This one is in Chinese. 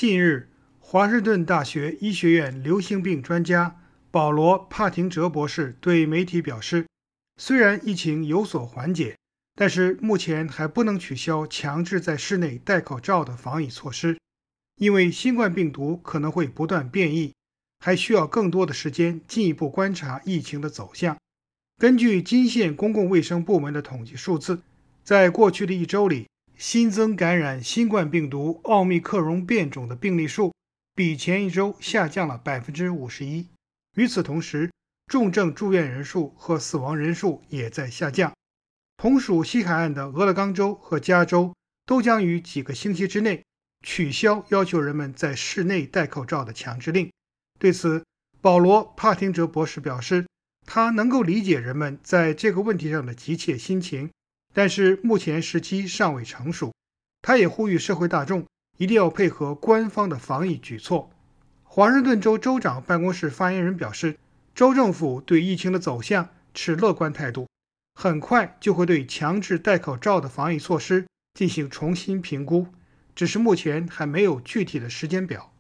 近日，华盛顿大学医学院流行病专家保罗·帕廷哲博士对媒体表示，虽然疫情有所缓解，但是目前还不能取消强制在室内戴口罩的防疫措施，因为新冠病毒可能会不断变异，还需要更多的时间进一步观察疫情的走向。根据金县公共卫生部门的统计数字，在过去的一周里，新增感染新冠病毒奥密克戎变种的病例数比前一周下降了 51%。 与此同时，重症住院人数和死亡人数也在下降。同属西海岸的俄勒冈州和加州都将于几个星期之内取消要求人们在室内戴口罩的强制令。对此，保罗·帕廷哲博士表示，他能够理解人们在这个问题上的急切心情，但是目前时机尚未成熟。他也呼吁社会大众一定要配合官方的防疫举措。华盛顿州州长办公室发言人表示，州政府对疫情的走向持乐观态度，很快就会对强制戴口罩的防疫措施进行重新评估，只是目前还没有具体的时间表。